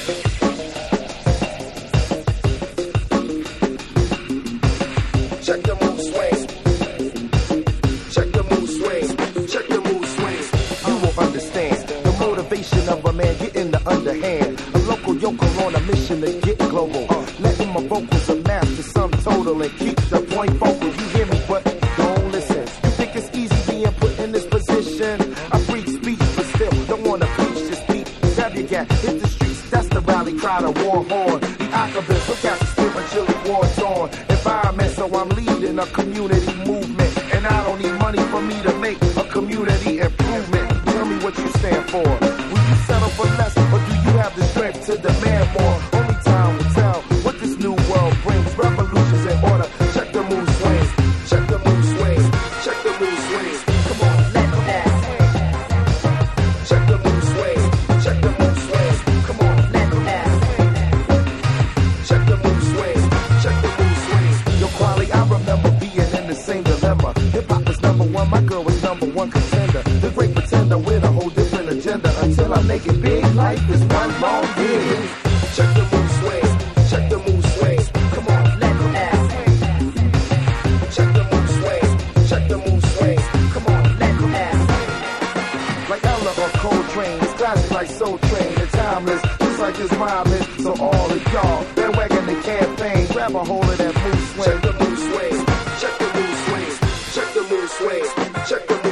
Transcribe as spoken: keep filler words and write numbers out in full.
Check the mood swings. Check the mood swings. Check the mood swings. You will understand the motivation of a man getting the underhand. A local yokel on a mission to get global. Uh, letting my vocals amass to some total and keep the point focal. You hear me, but don't listen. You think it's easy being put in this position? I freak speech, but still don't wanna preach this beat. Grab your gat, hit the streets. That's the rally cry, the war horn. The alchemist, look out the spirit, my chilly war torn environment. So I'm leading a community movement, and I don't need money for me to make a community improvement. Tell me what you stand for. Will you settle for less, or do you have the strength to demand more? Only time will tell what this new world brings. Revolutions in order. Check the mood swings. Check the mood swings. Check the mood swings. Come on, let me dance. Check the mood swings. Check the mood swings. Come on, let me dance. Check the mood swings. Check the mood swings. Yo, Quali, I remember being in the same dilemma. Hip hop was number one, my girl was number one contender. The great pretender with a whole different agenda. Until I make it big, life is one long gig. Check the mood swings. Check the mood swings. Come on, let me dance. Check the mood swings. Check the mood swings. Come on, let me dance. Like Ella or Coltrane, it's classic like Soul Train. It's timeless, just like it's mindless. So all of y'all, bandwagon the campaign. Grab a hold of that mood swing. Check the mood swings. Check the mood swings. Check the mood swings. Check the mood